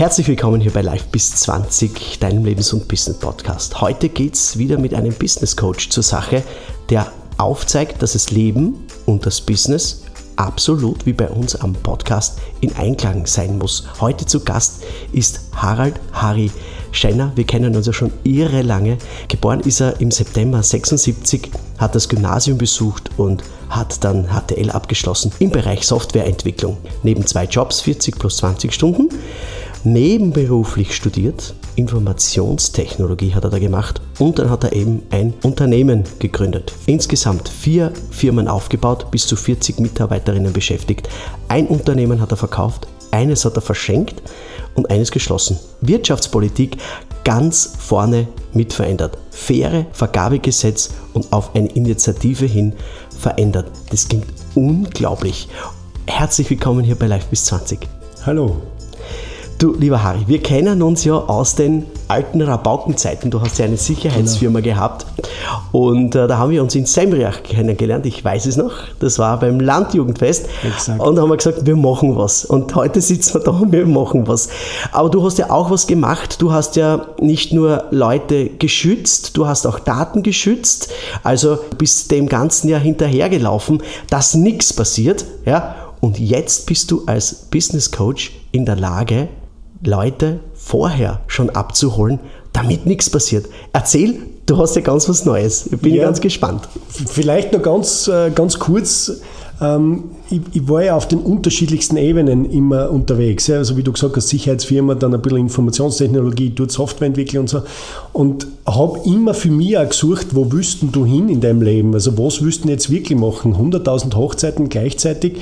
Herzlich willkommen hier bei Live bis 20, deinem Lebens- und Business-Podcast. Heute geht es wieder mit einem Business-Coach zur Sache, der aufzeigt, dass das Leben und das Business absolut wie bei uns am Podcast in Einklang sein muss. Heute zu Gast ist Harald Harry Schenner. Wir kennen uns ja schon irre lange. Geboren ist er im September 76, hat das Gymnasium besucht und hat dann HTL abgeschlossen im Bereich Softwareentwicklung. Neben 2 Jobs, 40 plus 20 Stunden. Nebenberuflich studiert, Informationstechnologie hat er da gemacht und dann hat er eben ein Unternehmen gegründet. Insgesamt 4 Firmen aufgebaut, bis zu 40 Mitarbeiterinnen beschäftigt. Ein Unternehmen hat er verkauft, eines hat er verschenkt und eines geschlossen. Wirtschaftspolitik ganz vorne mit verändert. Faire Vergabegesetz und auf eine Initiative hin verändert. Das klingt unglaublich. Herzlich willkommen hier bei Live bis 20. Hallo. Du, lieber Harry, wir kennen uns ja aus den alten Rabaukenzeiten. Du hast ja eine Sicherheitsfirma gehabt und da haben wir uns in Sembriach kennengelernt. Ich weiß es noch, das war beim Landjugendfest. Exakt. Und da haben wir gesagt, wir machen was. Und heute sitzen wir da und wir machen was. Aber du hast ja auch was gemacht. Du hast ja nicht nur Leute geschützt, du hast auch Daten geschützt. Also bist dem Ganzen ja hinterhergelaufen, dass nichts passiert. Ja? Und jetzt bist du als Business Coach in der Lage, Leute vorher schon abzuholen, damit nichts passiert. Erzähl, du hast ja ganz was Neues. Ich bin ganz gespannt. Vielleicht noch ganz kurz. Ich war ja auf den unterschiedlichsten Ebenen immer unterwegs. Also wie du gesagt hast, Sicherheitsfirma, dann ein bisschen Informationstechnologie, dort Softwareentwicklung und so. Und habe immer für mich auch gesucht, wo willst du hin in deinem Leben? Also was willst du jetzt wirklich machen? 100.000 Hochzeiten gleichzeitig,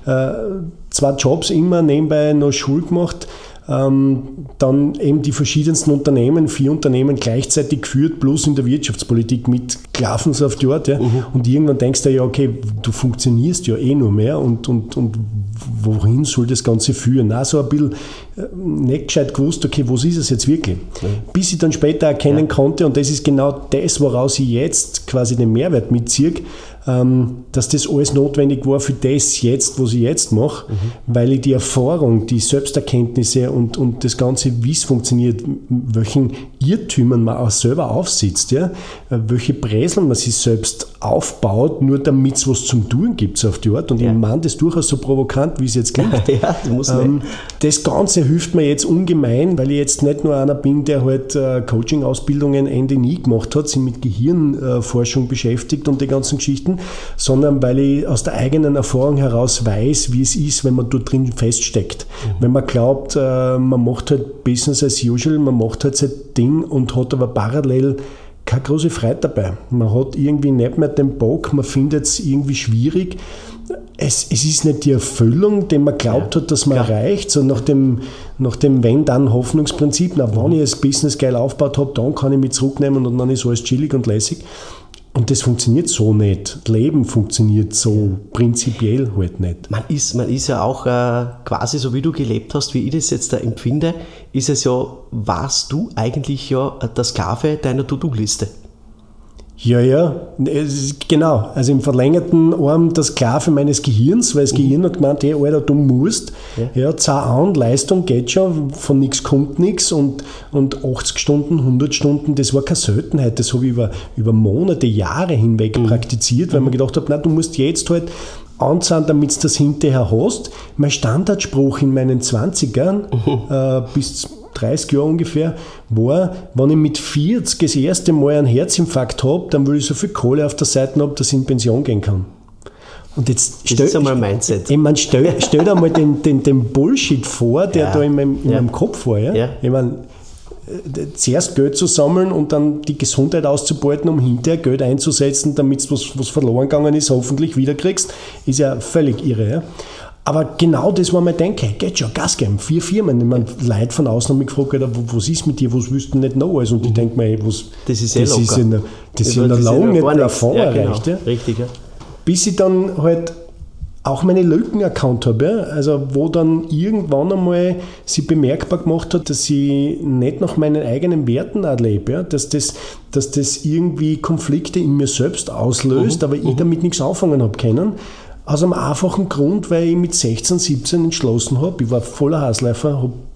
2 Jobs immer, nebenbei noch Schule gemacht. Dann eben die verschiedensten Unternehmen, 4 Unternehmen gleichzeitig geführt, bloß in der Wirtschaftspolitik mitgelaufen so auf die Art. Ja. Und irgendwann denkst du ja, okay, du funktionierst ja nur mehr und wohin soll das Ganze führen? Auch so ein bisschen nicht gescheit gewusst, okay, was ist es jetzt wirklich? Bis ich dann später erkennen konnte, und das ist genau das, woraus ich jetzt quasi den Mehrwert mitziehe, dass das alles notwendig war für das jetzt, was ich jetzt mache, weil ich die Erfahrung, die Selbsterkenntnisse und das Ganze, wie es funktioniert, welchen Irrtümern man auch selber aufsitzt, ja, welche Bräseln man sich selbst aufbaut, nur damit es was zum Tun gibt so auf die Art. Und ich meine das durchaus so provokant, wie es jetzt klingt. Das Ganze hilft mir jetzt ungemein, weil ich jetzt nicht nur einer bin, der halt Coaching-Ausbildungen Ende nie gemacht hat, sich mit Gehirnforschung beschäftigt und die ganzen Geschichten, sondern weil ich aus der eigenen Erfahrung heraus weiß, wie es ist, wenn man dort drin feststeckt. Wenn man glaubt, man macht halt Business as usual, man macht halt sein Ding und hat aber parallel keine große Freude dabei. Man hat irgendwie nicht mehr den Bock, man findet es irgendwie schwierig. Es ist nicht die Erfüllung, die man glaubt hat, dass man erreicht, so nach dem Wenn-Dann-Hoffnungsprinzip. Wenn ich das Business geil aufgebaut habe, dann kann ich mich zurücknehmen und dann ist alles chillig und lässig. Und das funktioniert so nicht. Das Leben funktioniert so prinzipiell halt nicht. Man ist ja auch quasi so, wie du gelebt hast, wie ich das jetzt da empfinde, ist es ja, warst du eigentlich ja der Sklave deiner To-Do-Liste. Ja, genau. Also im verlängerten Arm der Sklave meines Gehirns, weil das Gehirn hat gemeint, hey, Alter, du musst, zahl an, Leistung geht schon, von nichts kommt nichts und 80 Stunden, 100 Stunden, das war keine Seltenheit, das habe ich über Monate, Jahre hinweg praktiziert, weil man gedacht hat, du musst jetzt halt anzahlen, damit du das hinterher hast. Mein Standardspruch in meinen 20ern bis 30 Jahre ungefähr, war, wenn ich mit 40 das erste Mal einen Herzinfarkt habe, dann will ich so viel Kohle auf der Seite haben, dass ich in Pension gehen kann. Und jetzt das ist einmal ein Mindset. Ich meine, stell dir mal den Bullshit vor, der da in meinem Kopf war. Ja? Ich meine, zuerst Geld zu sammeln und dann die Gesundheit auszubeuten, um hinterher Geld einzusetzen, damit du was verloren gegangen ist, hoffentlich wiederkriegst, ist ja völlig irre. Ja? Aber genau das war mein Denken, geht schon, Gas geben, 4 Firmen. Ich meine, Leute von außen haben mich gefragt, was ist mit dir, was willst du nicht noch alles? Und ich denke mir, das ist ja noch lange nicht mehr Erfahrung erreicht. Genau. Ja? Richtig, ja. Bis ich dann halt auch meine Lücken erkannt habe, ja? Also wo dann irgendwann einmal sie bemerkbar gemacht hat, dass ich nicht nach meinen eigenen Werten auch lebe, ja? Dass das irgendwie Konflikte in mir selbst auslöst, aber ich damit nichts anfangen habe können. Aus einem einfachen Grund, weil ich mit 16, 17 entschlossen habe, ich war voller Hausläufer, habe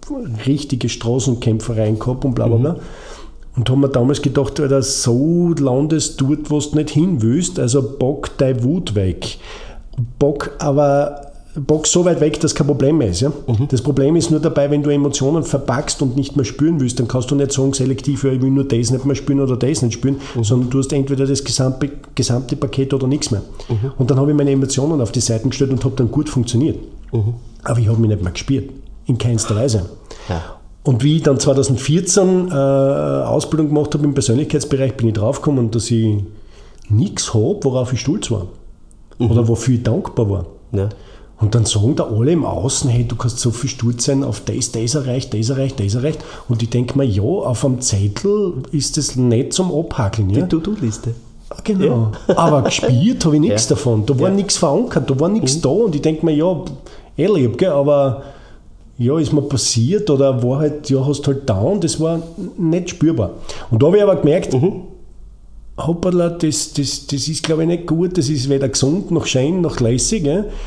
richtige Straßenkämpfereien gehabt und bla bla bla. Und haben wir damals gedacht, Alter, so landest du dort, wo du nicht hin willst, also bock deine Wut weg. Bock so weit weg, dass kein Problem mehr ist. Ja? Das Problem ist nur dabei, wenn du Emotionen verpackst und nicht mehr spüren willst, dann kannst du nicht sagen selektiv, ich will nur das nicht mehr spüren oder das nicht spüren, sondern du hast entweder das gesamte Paket oder nichts mehr. Und dann habe ich meine Emotionen auf die Seiten gestellt und habe dann gut funktioniert. Aber ich habe mich nicht mehr gespürt. In keinster Weise. Ja. Und wie ich dann 2014 Ausbildung gemacht habe im Persönlichkeitsbereich, bin ich draufgekommen, dass ich nichts habe, worauf ich stolz war. Oder wofür ich dankbar war. Ja. Und dann sagen da alle im Außen, hey, du kannst so viel stolz sein auf das erreicht, das erreicht, das erreicht. Und ich denke mir, ja, auf einem Zettel ist das nicht zum Abhakeln. Ja? Die To-Do-Liste. Genau. Ja. Aber gespielt habe ich nichts davon. Da war nichts verankert, da war nichts da. Und ich denke mir, ja, lieb, gell, aber ja, ist mir passiert oder war halt, ja, hast halt down, das war nicht spürbar. Und da habe ich aber gemerkt, hoppala, das ist, glaube ich, nicht gut, das ist weder gesund, noch schön, noch lässig.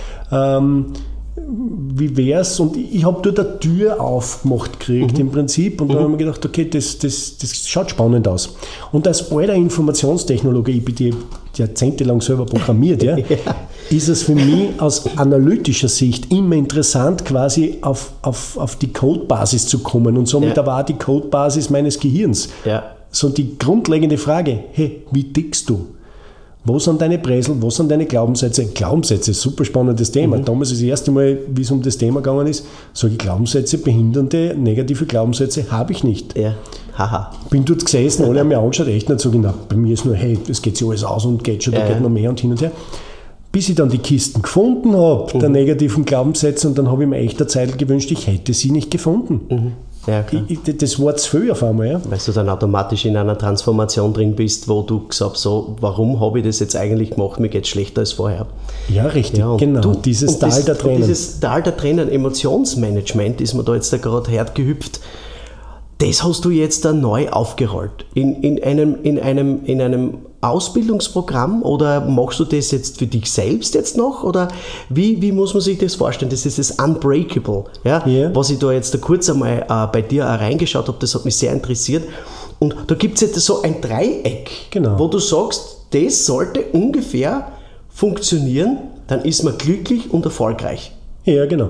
Wie wär's? Und ich habe dort eine Tür aufgemacht gekriegt im Prinzip und dann habe ich mir gedacht, okay, das schaut spannend aus. Und als alter Informationstechnologe, ich bin die jahrzehntelang selber programmiert, ja, ist es für mich aus analytischer Sicht immer interessant, quasi auf die Codebasis zu kommen und somit aber auch die Codebasis meines Gehirns. Ja. So die grundlegende Frage, hey, wie tickst du? Wo sind deine Bresel, wo sind deine Glaubenssätze? Glaubenssätze, super spannendes Thema. Damals das erste Mal, wie es um das Thema gegangen ist, solche Glaubenssätze, behindernde, negative Glaubenssätze habe ich nicht. Ja. Haha. Bin dort gesessen, alle haben mir angeschaut, echt nicht so genau. Bei mir ist nur, hey, es geht sich alles aus und geht schon, da geht noch mehr und hin und her. Bis ich dann die Kisten gefunden habe, der negativen Glaubenssätze, und dann habe ich mir echt eine Zeit gewünscht, ich hätte sie nicht gefunden. Ja, das war zu viel auf einmal. Ja. Weil du dann automatisch in einer Transformation drin bist, wo du gesagt hast, so, warum habe ich das jetzt eigentlich gemacht, mir geht es schlechter als vorher. Ja, richtig, ja, genau, dieses Tal der Tränen. Dieses Tal der Tränen, Emotionsmanagement, ist mir da jetzt gerade hergehüpft. Das hast du jetzt da neu aufgerollt. In einem Ausbildungsprogramm, oder machst du das jetzt für dich selbst jetzt noch? Oder wie muss man sich das vorstellen? Das ist das Unbreakable, ja? Yeah. Was ich da jetzt kurz einmal bei dir auch reingeschaut habe, das hat mich sehr interessiert. Und da gibt es jetzt so ein Dreieck, wo du sagst, das sollte ungefähr funktionieren, dann ist man glücklich und erfolgreich. Ja, genau.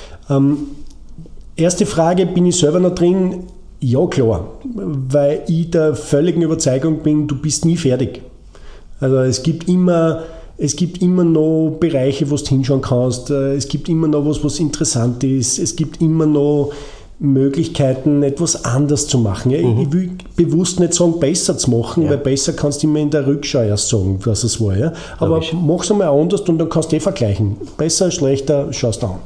Erste Frage, bin ich selber noch drin? Ja, klar, weil ich der völligen Überzeugung bin, du bist nie fertig. Also es gibt immer noch Bereiche, wo du hinschauen kannst, es gibt immer noch was interessant ist, es gibt immer noch Möglichkeiten, etwas anders zu machen. Ja, ich will bewusst nicht sagen, besser zu machen, weil besser kannst du immer in der Rückschau erst sagen, dass es war. Ja? Aber mach es einmal anders und dann kannst du vergleichen. Besser, schlechter, schaust du an.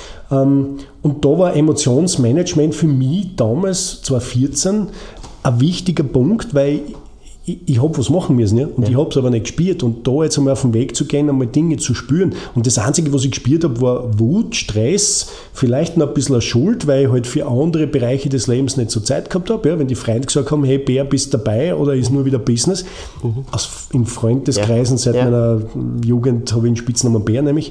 Und da war Emotionsmanagement für mich damals, 2014, ein wichtiger Punkt, weil ich habe was machen müssen, ja? Und ich habe es aber nicht gespürt. Und da jetzt einmal auf den Weg zu gehen, einmal Dinge zu spüren. Und das Einzige, was ich gespürt habe, war Wut, Stress, vielleicht noch ein bisschen Schuld, weil ich halt für andere Bereiche des Lebens nicht so Zeit gehabt habe. Ja? Wenn die Freunde gesagt haben, hey Bär, bist dabei oder ist nur wieder Business. In Freundeskreisen seit meiner Jugend habe ich einen Spitznamen Bär nämlich.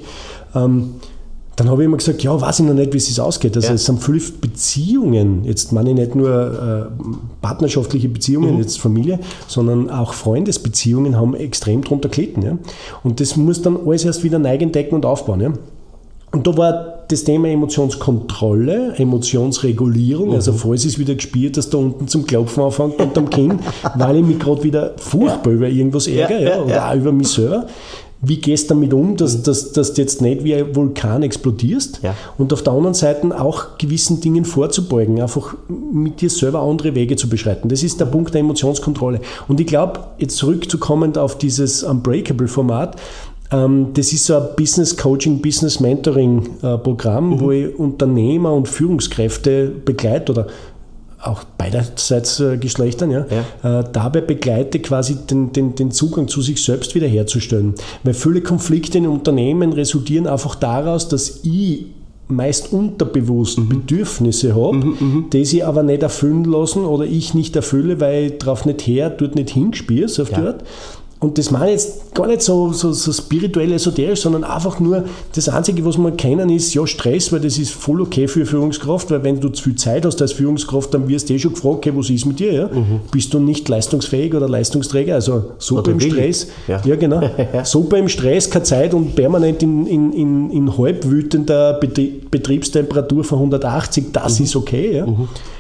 Dann habe ich immer gesagt, ja, weiß ich noch nicht, wie es sich ausgeht. Also es sind viele Beziehungen, jetzt meine ich nicht nur partnerschaftliche Beziehungen, jetzt Familie, sondern auch Freundesbeziehungen haben extrem drunter gelitten. Ja? Und das muss dann alles erst wieder neu entdecken und aufbauen. Ja? Und da war das Thema Emotionskontrolle, Emotionsregulierung, also falls es wieder gespürt, dass da unten zum Klopfen anfängt unterm Kinn, weil ich mich gerade wieder furchtbar über irgendwas ärgere oder auch über mich selber. Wie gehst du damit um, dass du jetzt nicht wie ein Vulkan explodierst und auf der anderen Seite auch gewissen Dingen vorzubeugen, einfach mit dir selber andere Wege zu beschreiten. Das ist der Punkt der Emotionskontrolle. Und ich glaube, jetzt zurückzukommen auf dieses Unbreakable-Format, das ist so ein Business Coaching, Business Mentoring Programm, wo ich Unternehmer und Führungskräfte begleite oder auch beiderseits Geschlechtern, dabei begleite, quasi den Zugang zu sich selbst wiederherzustellen. Weil viele Konflikte in Unternehmen resultieren einfach daraus, dass ich meist unterbewusst Bedürfnisse habe, die sie aber nicht erfüllen lassen oder ich nicht erfülle, weil ich drauf nicht her, dort nicht hingespiele, so auf die Art. Und das meine ich jetzt gar nicht so spirituell, esoterisch, sondern einfach nur, das Einzige, was wir kennen, ist ja Stress, weil das ist voll okay für Führungskraft, weil wenn du zu viel Zeit hast als Führungskraft, dann wirst du schon gefragt, okay, was ist mit dir? Ja? Bist du nicht leistungsfähig oder Leistungsträger? Also super im Stress. Ja, genau. Super im Stress, keine Zeit und permanent in halb wütender Betriebstemperatur von 180, das ist okay. Ja?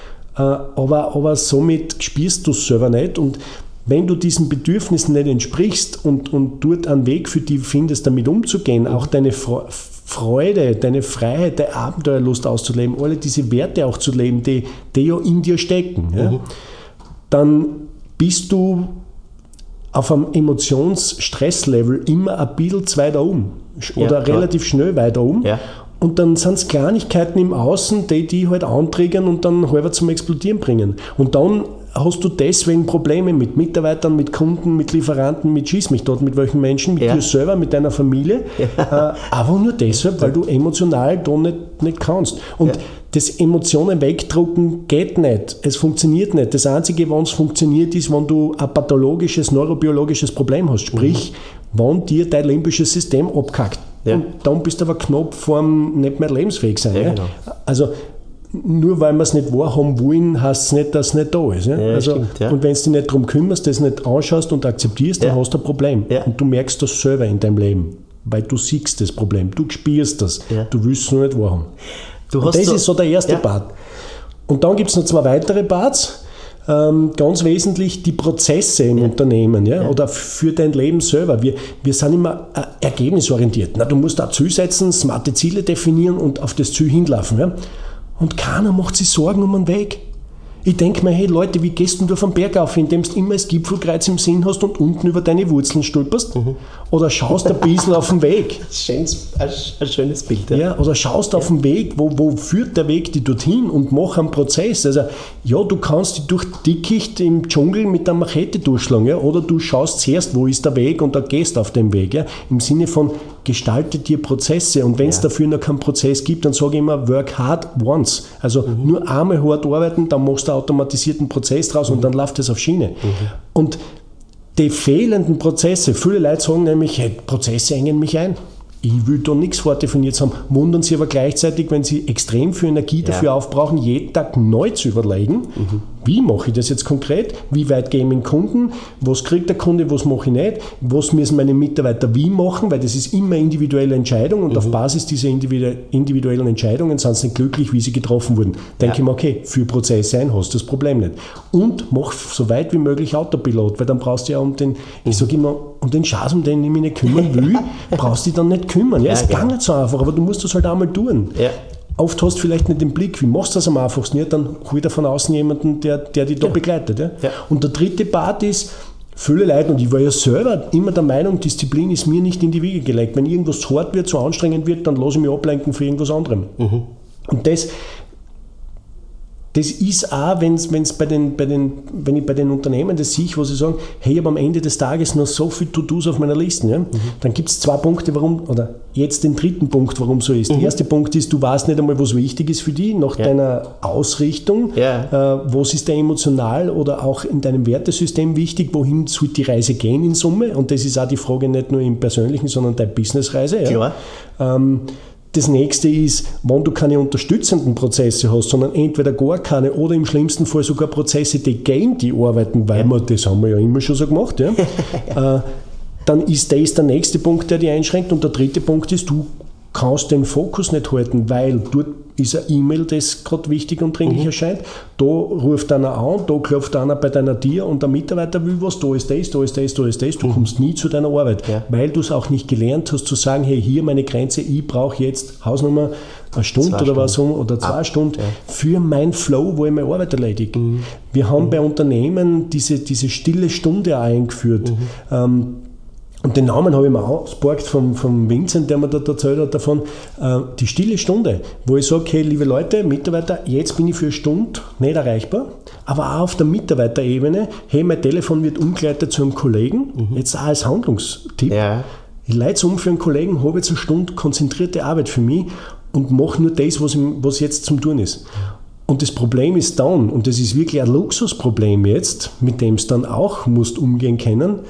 Aber somit spürst du es selber nicht und wenn du diesen Bedürfnissen nicht entsprichst und dort einen Weg für dich findest, damit umzugehen, auch deine Freude, deine Freiheit, deine Abenteuerlust auszuleben, alle diese Werte auch zu leben, die ja in dir stecken, ja, dann bist du auf einem Emotionsstresslevel immer ein bisschen zu weit oben oder relativ schnell weiter oben. Ja. Und dann sind es Kleinigkeiten im Außen, die halt antriggern und dann halber zum Explodieren bringen. Und dann hast du deswegen Probleme mit Mitarbeitern, mit Kunden, mit Lieferanten, mit Schieß mich dort, mit welchen Menschen, mit dir selber, mit deiner Familie. Aber nur deshalb, weil du emotional da nicht kannst. Und das Emotionen wegdrucken geht nicht. Es funktioniert nicht. Das Einzige, wann es funktioniert, ist, wenn du ein pathologisches, neurobiologisches Problem hast. Sprich, wenn dir dein limbisches System abkackt. Ja. Und dann bist du aber knapp vorm nicht mehr lebensfähig sein. Ja, genau. Also nur weil wir es nicht wahrhaben wollen, heißt es nicht, dass es nicht da ist. Ja? Also, stimmt, ja. Und wenn du dich nicht darum kümmerst, das nicht anschaust und akzeptierst, dann hast du ein Problem. Ja. Und du merkst das selber in deinem Leben, weil du siehst das Problem, du spürst das, du willst es nur nicht wahrhaben. Und das ist so der erste Part. Und dann gibt es noch 2 weitere Parts. Ganz wesentlich die Prozesse im Unternehmen oder für dein Leben selber. Wir sind immer ergebnisorientiert. Na, du musst da Ziel setzen, smarte Ziele definieren und auf das Ziel hinlaufen. Ja? Und keiner macht sich Sorgen um einen Weg. Ich denke mir, hey Leute, wie gehst du auf den Berg auf, indem du immer das Gipfelkreuz im Sinn hast und unten über deine Wurzeln stolperst? Oder schaust ein bisschen auf den Weg? Ein schönes Bild. Ja, oder schaust auf den Weg, wo führt der Weg dich dorthin und mach einen Prozess. Also, ja, du kannst dich durch Dickicht im Dschungel mit der Machete durchschlagen, ja, oder du schaust zuerst, wo ist der Weg und dann gehst auf den Weg. Ja, im Sinne von, gestalte dir Prozesse und wenn es dafür noch keinen Prozess gibt, dann sage ich immer, work hard once. Also nur einmal hart arbeiten, dann machst du einen automatisierten Prozess draus und dann läuft das auf Schiene. Und die fehlenden Prozesse, viele Leute sagen nämlich, hey, Prozesse engen mich ein. Ich will da nichts vordefiniert haben, wundern sie aber gleichzeitig, wenn sie extrem viel Energie dafür aufbrauchen, jeden Tag neu zu überlegen, wie mache ich das jetzt konkret, wie weit gehe ich mit dem Kunden, was kriegt der Kunde, was mache ich nicht, was müssen meine Mitarbeiter wie machen, weil das ist immer individuelle Entscheidung und auf Basis dieser individuellen Entscheidungen sind sie nicht glücklich, wie sie getroffen wurden. Denke ich mir, okay, für Prozesse ein, hast du das Problem nicht. Und mach so weit wie möglich Autopilot, weil dann brauchst du ja ich sage immer, um den Schatz, um den ich mich nicht kümmern will, brauchst du dich dann nicht kümmern. Ja, ist gar nicht so einfach, aber du musst das halt einmal tun. Ja. Oft hast du vielleicht nicht den Blick, wie machst du das am einfachsten? Ja, dann hol dir von außen jemanden, der dich da begleitet. Ja? Ja. Und der dritte Part ist, viele Leute, und ich war ja selber immer der Meinung, Disziplin ist mir nicht in die Wiege gelegt. Wenn irgendwas zu hart wird, zu anstrengend wird, dann lasse ich mich ablenken für irgendwas anderem. Und das ist auch, wenn ich bei den Unternehmen das sehe, wo sie sagen, hey, ich habe am Ende des Tages noch so viel To-Dos auf meiner Liste. Ja? Dann gibt es 2 Punkte, oder jetzt den dritten Punkt, warum so ist. Der erste Punkt ist, du weißt nicht einmal, was wichtig ist für dich, nach deiner Ausrichtung. Was ist dir emotional oder auch in deinem Wertesystem wichtig, wohin soll die Reise gehen in Summe? Und das ist auch die Frage nicht nur im Persönlichen, sondern deine Businessreise. Ja? Klar. Das nächste ist, wenn du keine unterstützenden Prozesse hast, sondern entweder gar keine oder im schlimmsten Fall sogar Prozesse, die gegen die arbeiten, weil das haben wir ja immer schon so gemacht, dann ist das der nächste Punkt, der dich einschränkt. Und der dritte Punkt ist, du kannst den Fokus nicht halten, weil dort ist ein E-Mail, das gerade wichtig und dringlich erscheint. Da ruft einer an, da klopft einer bei deiner Tür und der Mitarbeiter will was, da ist das, da ist das, da ist das. Du kommst nie zu deiner Arbeit, weil du es auch nicht gelernt hast zu sagen, hey, hier meine Grenze, ich brauche jetzt Hausnummer eine Stunde oder was oder 2 Stunden für mein Flow, wo ich meine Arbeit erledige. Wir haben bei Unternehmen diese stille Stunde auch eingeführt. Und den Namen habe ich mir ausgeborgt vom Vincent, der mir da erzählt hat davon, die stille Stunde, wo ich sage, hey, liebe Leute, Mitarbeiter, jetzt bin ich für eine Stunde nicht erreichbar, aber auch auf der Mitarbeiterebene, hey, mein Telefon wird umgeleitet zu einem Kollegen, jetzt auch als Handlungstipp. Ja. Ich leite es um für einen Kollegen, habe jetzt eine Stunde konzentrierte Arbeit für mich und mache nur das, was jetzt zum Tun ist. Und das Problem ist dann, und das ist wirklich ein Luxusproblem jetzt, mit dem es dann auch musst umgehen können,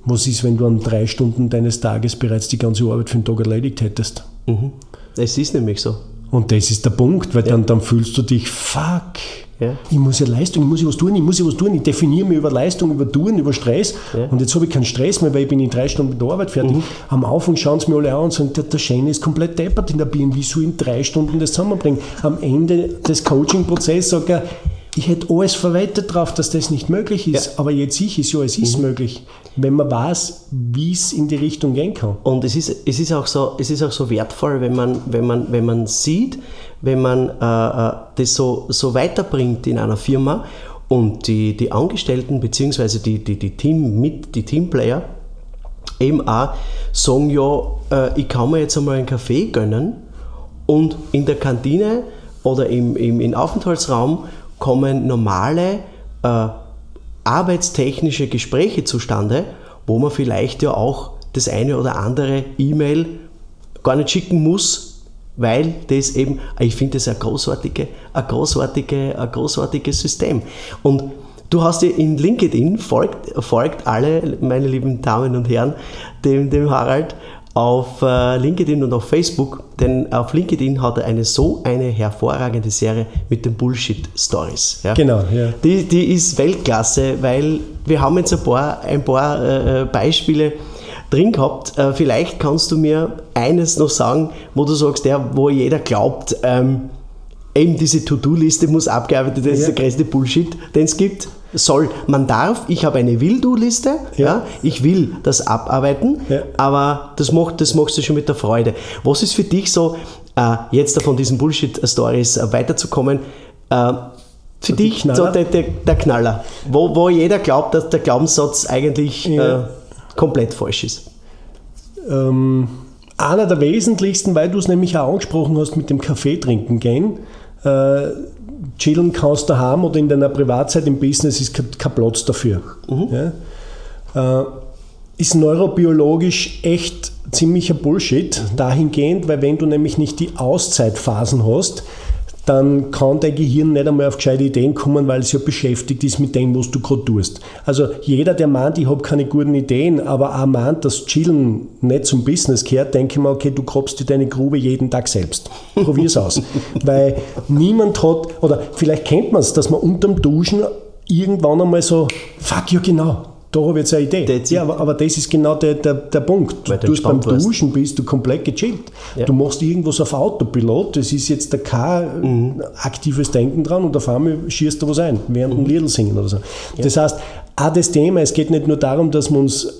Was ist, wenn du an 3 Stunden deines Tages bereits die ganze Arbeit für den Tag erledigt hättest? Es ist nämlich so. Und das ist der Punkt, weil dann fühlst du dich, fuck, ich muss ja Leistung, ich muss ja was tun, ich definiere mich über Leistung, über Tun, über Stress und jetzt habe ich keinen Stress mehr, weil ich bin in 3 Stunden mit der Arbeit fertig. Am Anfang schauen sie mir alle an und sagen, der Shane ist komplett deppert in der Birne, wie soll ich in 3 Stunden das zusammenbringen? Am Ende des Coaching-Prozesses sagt er, ich hätte alles verwettet darauf, dass das nicht möglich ist, aber jetzt es ist möglich, wenn man weiß, wie es in die Richtung gehen kann. Und es ist auch so wertvoll, wenn man sieht, wenn man das so weiterbringt in einer Firma und die Angestellten bzw. die Teamplayer eben auch sagen, ich kann mir jetzt einmal einen Kaffee gönnen und in der Kantine oder im Aufenthaltsraum kommen normale arbeitstechnische Gespräche zustande, wo man vielleicht ja auch das eine oder andere E-Mail gar nicht schicken muss, weil das eben, ich finde das ein großartiges System. Und du hast ja in LinkedIn, folgt alle, meine lieben Damen und Herren, dem Harald auf LinkedIn und auf Facebook, denn auf LinkedIn hat er eine hervorragende Serie mit den Bullshit-Stories. Ja? Genau, ja. Die ist Weltklasse, weil wir haben jetzt ein paar Beispiele drin gehabt. Vielleicht kannst du mir eines noch sagen, wo du sagst, wo jeder glaubt, eben diese To-Do-Liste muss abgearbeitet werden, das ist der größte Bullshit, den es gibt. Ich habe eine Will-Do-Liste, ich will das abarbeiten, aber das machst du schon mit der Freude. Was ist für dich so, jetzt von diesen Bullshit-Stories weiterzukommen, für dich so der Knaller, wo jeder glaubt, dass der Glaubenssatz eigentlich komplett falsch ist? Einer der wesentlichsten, weil du es nämlich auch angesprochen hast, mit dem Kaffee trinken gehen, chillen kannst du haben oder in deiner Privatzeit im Business ist kein Platz dafür. Ist neurobiologisch echt ziemlicher Bullshit dahingehend, weil wenn du nämlich nicht die Auszeitphasen hast, dann kann dein Gehirn nicht einmal auf gescheite Ideen kommen, weil es ja beschäftigt ist mit dem, was du gerade tust. Also jeder, der meint, ich habe keine guten Ideen, aber auch meint, dass Chillen nicht zum Business gehört, denke ich mir, okay, du grabst dir deine Grube jeden Tag selbst. Probier's aus. Weil niemand hat, oder vielleicht kennt man es, dass man unterm Duschen irgendwann einmal so, fuck, ja genau, da habe ich jetzt eine Idee. Ja, aber das ist genau der Punkt. Du beim Duschen bist du komplett gechillt. Ja. Du machst irgendwas auf Autopilot, das ist jetzt kein aktives Denken dran und auf einmal schießt du was ein, während ein Liedl singen oder so. Ja. Das heißt, auch das Thema, es geht nicht nur darum, dass wir uns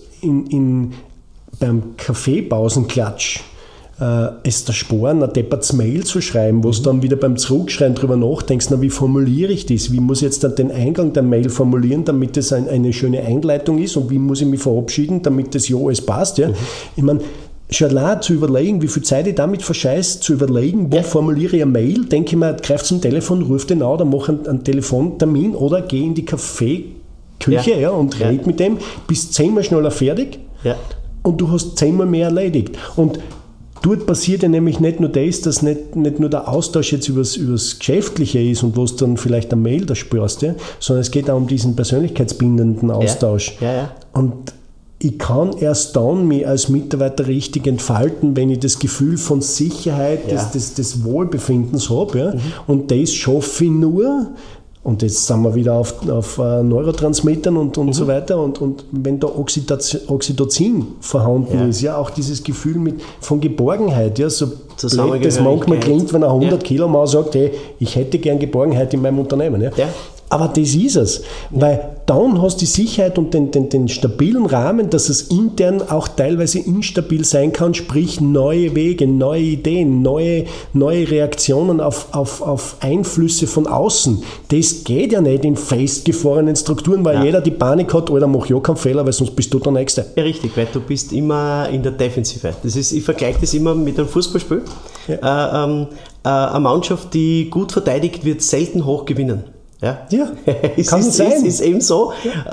beim Kaffeepausenklatsch es der Sporen, ein deppertes Mail zu schreiben, wo du dann wieder beim Zurückschreiben drüber nachdenkst, wie formuliere ich das? Wie muss ich jetzt dann den Eingang der Mail formulieren, damit es eine schöne Einleitung ist und wie muss ich mich verabschieden, damit das ja alles passt? Ja? Ich meine, schon allein zu überlegen, wie viel Zeit ich damit verscheiße, zu überlegen, wo formuliere ich eine Mail, denke ich mir, greif zum Telefon, ruf den an oder mach einen Telefontermin oder geh in die Kaffeeküche und red mit dem, bist 10-mal schneller fertig und du hast 10-mal mehr erledigt. Und dort passiert ja nämlich nicht nur das, dass nicht nur der Austausch jetzt übers Geschäftliche ist und was dann vielleicht eine Mail da spürst, sondern es geht auch um diesen persönlichkeitsbindenden Austausch. Und ich kann erst dann mich als Mitarbeiter richtig entfalten, wenn ich das Gefühl von Sicherheit, des Wohlbefindens habe. Und das schaffe ich nur, und jetzt sind wir wieder auf Neurotransmittern und so weiter. Und wenn da Oxytocin vorhanden ist, auch dieses Gefühl von Geborgenheit, so blöd das manchmal klingt, wenn ein 100-Kilo-Mann sagt, hey, ich hätte gern Geborgenheit in meinem Unternehmen. Aber das ist es, weil dann hast du die Sicherheit und den stabilen Rahmen, dass es intern auch teilweise instabil sein kann, sprich neue Wege, neue Ideen, neue Reaktionen auf Einflüsse von außen. Das geht ja nicht in festgefahrenen Strukturen, weil jeder die Panik hat, Alter, mach ja keinen Fehler, weil sonst bist du der Nächste. Ja, richtig, weil du bist immer in der Defensive. Ich vergleiche das immer mit einem Fußballspiel. Eine Mannschaft, die gut verteidigt, wird selten hoch gewinnen. Kann sein. Es ist eben so.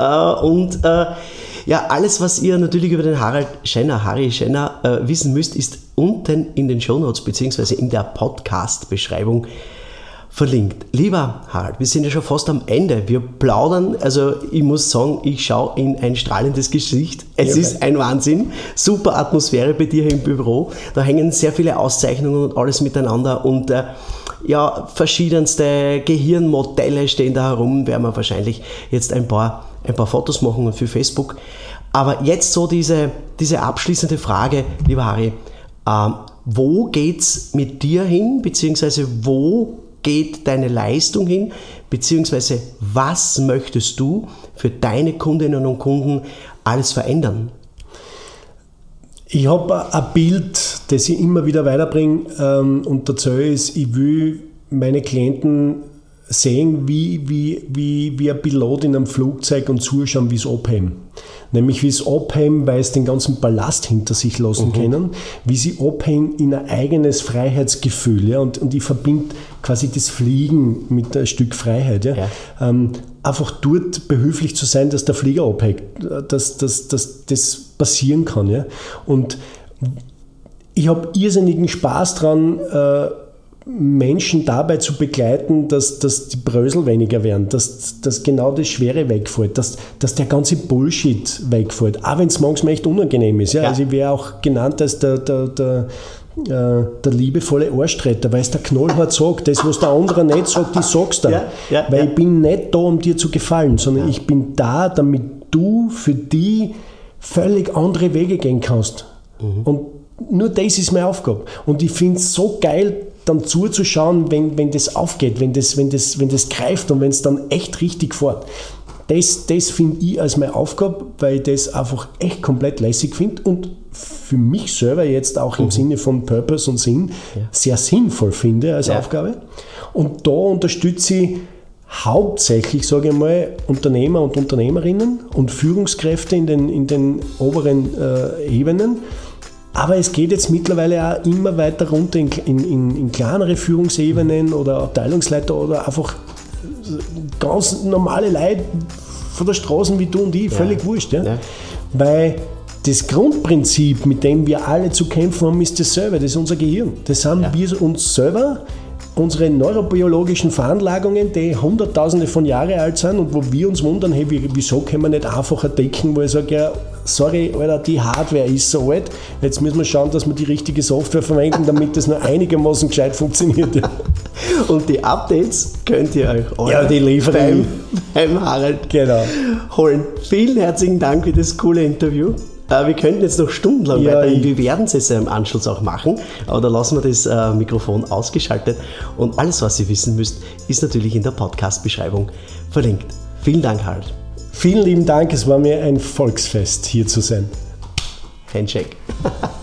Alles, was ihr natürlich über den Harry Schenner wissen müsst, ist unten in den Shownotes bzw. in der Podcast-Beschreibung verlinkt. Lieber Harald, wir sind ja schon fast am Ende. Wir plaudern, also ich muss sagen, ich schaue in ein strahlendes Gesicht. Es ist ein Wahnsinn. Super Atmosphäre bei dir im Büro. Da hängen sehr viele Auszeichnungen und alles miteinander und verschiedenste Gehirnmodelle stehen da herum. Werden wir wahrscheinlich jetzt ein paar Fotos machen für Facebook. Aber jetzt so diese abschließende Frage, lieber Harry, wo geht's mit dir hin, beziehungsweise wo geht deine Leistung hin, beziehungsweise was möchtest du für deine Kundinnen und Kunden alles verändern? Ich habe ein Bild, das ich immer wieder weiterbringe und erzähle ist, ich will meine Klienten sehen, wie ein Pilot in einem Flugzeug und zuschauen, wie es abheben. Nämlich wie es abheben, weil es den ganzen Ballast hinter sich lassen können, wie sie abheben in ein eigenes Freiheitsgefühl. Ja? Und ich verbinde quasi das Fliegen mit ein Stück Freiheit. Ja? Einfach dort behilflich zu sein, dass der Flieger abhebt, dass das passieren kann. Ja? Und ich habe irrsinnigen Spaß dran, Menschen dabei zu begleiten, dass die Brösel weniger werden, dass genau das Schwere wegfällt, dass der ganze Bullshit wegfällt, auch wenn es manchmal echt unangenehm ist. Ja? Also ich wäre auch genannt als der liebevolle Arschtreter, weil es der knallhart sagt, das, was der andere nicht sagt, ich sag's dann. Weil ich bin nicht da, um dir zu gefallen, sondern ich bin da, damit du für die völlig andere Wege gehen kannst. Und nur das ist meine Aufgabe. Und ich finde es so geil, dann zuzuschauen, wenn das aufgeht, wenn das greift und wenn es dann echt richtig fährt. Das finde ich als meine Aufgabe, weil ich das einfach echt komplett lässig finde und für mich selber jetzt auch im Sinne von Purpose und Sinn sehr sinnvoll finde als Aufgabe. Und da unterstütze ich hauptsächlich, sage ich mal, Unternehmer und Unternehmerinnen und Führungskräfte in den oberen Ebenen. Aber es geht jetzt mittlerweile auch immer weiter runter in kleinere Führungsebenen oder Abteilungsleiter oder einfach ganz normale Leute von der Straße wie du und ich, völlig wurscht. Ja? Weil das Grundprinzip, mit dem wir alle zu kämpfen haben, ist dasselbe, das ist unser Gehirn. Das haben wir uns selber, unsere neurobiologischen Veranlagungen, die Hunderttausende von Jahren alt sind und wo wir uns wundern, hey, wieso können wir nicht einfacher decken, wo ich sage, ja, sorry, Alter, die Hardware ist so alt, jetzt müssen wir schauen, dass wir die richtige Software verwenden, damit das nur einigermaßen gescheit funktioniert. Ja. Und die Updates könnt ihr euch die liefern beim Harald holen. Vielen herzlichen Dank für das coole Interview. Wir könnten jetzt noch stundenlang weiterhin, wir werden es jetzt im Anschluss auch machen, aber da lassen wir das Mikrofon ausgeschaltet und alles, was ihr wissen müsst, ist natürlich in der Podcast-Beschreibung verlinkt. Vielen Dank, Harald. Vielen lieben Dank, es war mir ein Volksfest, hier zu sein. Handshake.